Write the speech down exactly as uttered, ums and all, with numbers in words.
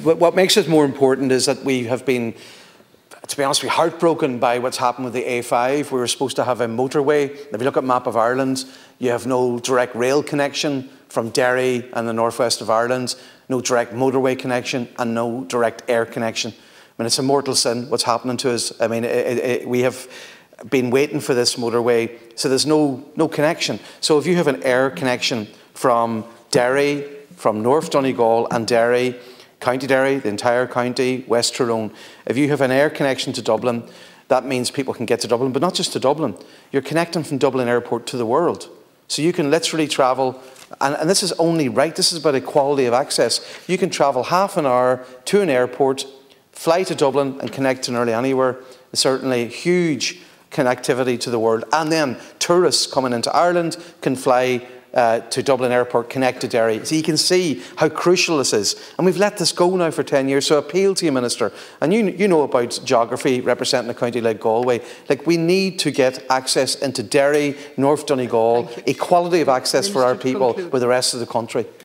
what makes it more important is that we have been, to be honest, we're heartbroken by what's happened with the A five. We were supposed to have a motorway. If you look at map of Ireland, you have no direct rail connection from Derry and the northwest of Ireland, no direct motorway connection, and no direct air connection. I mean, it's a mortal sin what's happening to us. I mean, it, it, we have been waiting for this motorway, so there's no, no connection. So if you have an air connection from Derry, from North Donegal and Derry, County Derry, the entire county, West Tyrone, if you have an air connection to Dublin, that means people can get to Dublin, but not just to Dublin. You're connecting from Dublin Airport to the world. So you can literally travel, and, and this is only right, this is about equality of access. You can travel half an hour to an airport, fly to Dublin and connect to nearly anywhere. It's certainly huge connectivity to the world. And then tourists coming into Ireland can fly uh, to Dublin Airport, connect to Derry. So you can see how crucial this is. And we've let this go now for ten years. So appeal to you, Minister. And you, you know about geography representing a county like Galway. Like, we need to get access into Derry, North Donegal, equality of access for our people with the rest of the country.